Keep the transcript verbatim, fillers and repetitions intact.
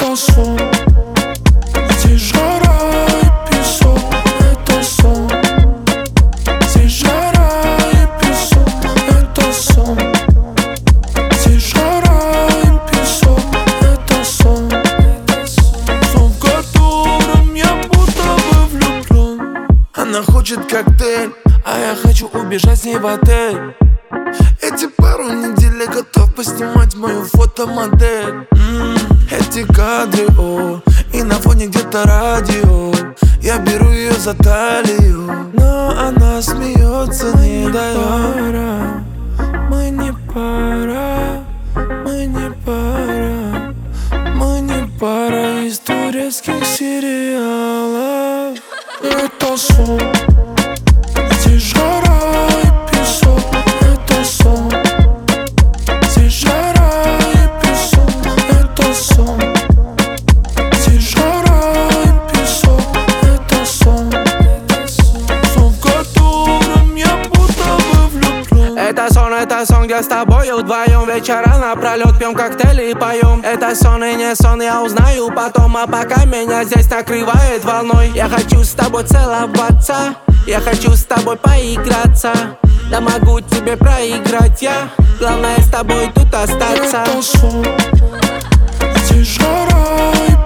Это сон, здесь жара и песок. Это сон, здесь жара и песок. Это сон, здесь жара и песок. Это сон, сон, в котором я будто бы влюблен. Она хочет коктейль, а я хочу убежать с ней в отель. Эти пару недель я готов поснимать мою фотомодель. М-м, эти кадры, о, и на фоне где-то радио. Я беру ее за талию, но она смеется, не дает. Мы не пара, мы не пара, мы не пара из турецких сериалов. Это сон, здесь жара и песок. Это сон, здесь жара и песок. Это сон, здесь жара и песок. Это сон, сон, в котором я будто бы влюблен. Это сон, это сон, где с тобой вдвоем вечера напролет пьем коктейли и поем. Это сон и не сон, я узнаю потом. А пока меня здесь накрывает волной, я хочу с тобой целоваться, я хочу с тобой поиграться. Да могу тебе проиграть я, главное с тобой тут остаться. Это сон, здесь жара и